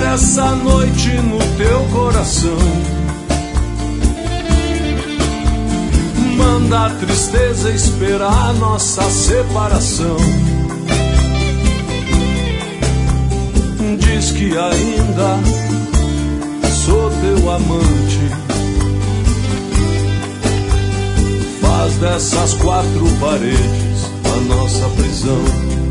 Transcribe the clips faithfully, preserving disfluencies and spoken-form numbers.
essa noite no teu coração. Manda a tristeza esperar nossa separação. Diz que ainda sou teu amante. Faz dessas quatro paredes a nossa prisão.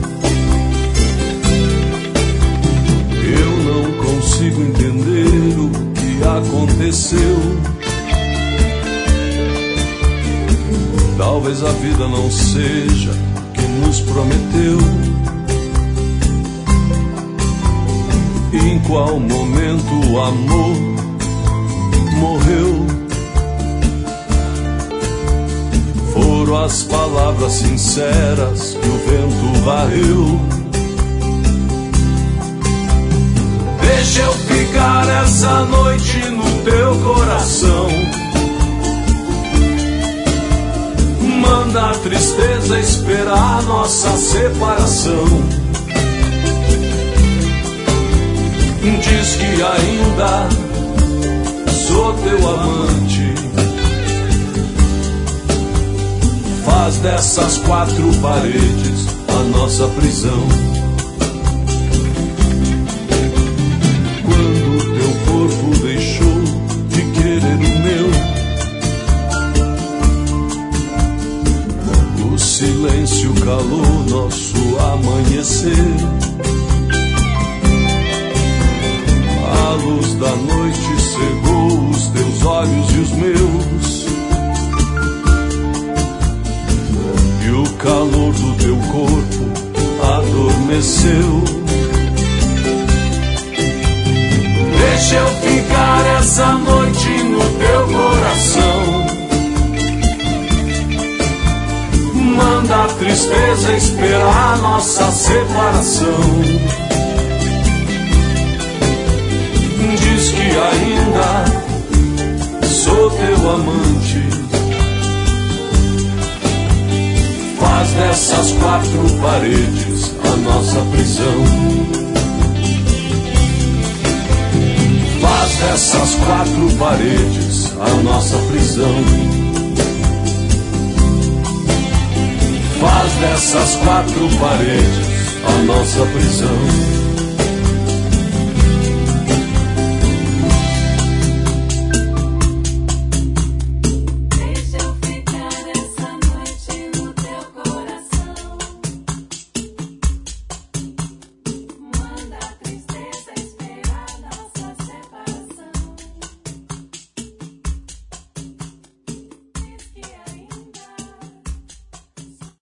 Eu não consigo entender o que aconteceu. Talvez a vida não seja o que nos prometeu. Em qual momento o amor morreu? Foram as palavras sinceras que o vento varreu. Deixa eu ficar essa noite no teu coração. Manda a tristeza esperar nossa separação. Diz que ainda sou teu amante. Faz dessas quatro paredes a nossa prisão. Quando teu corpo deixou de querer o meu, o silêncio calou nosso amanhecer. A luz da noite cegou os teus olhos e os meus, e o calor do teu corpo adormeceu. Deixa eu ficar essa noite no teu coração. Manda a tristeza esperar nossa separação. Diz que ainda sou teu amante. Faz dessas quatro paredes a nossa prisão. Faz dessas quatro paredes a nossa prisão. Faz dessas quatro paredes a nossa prisão.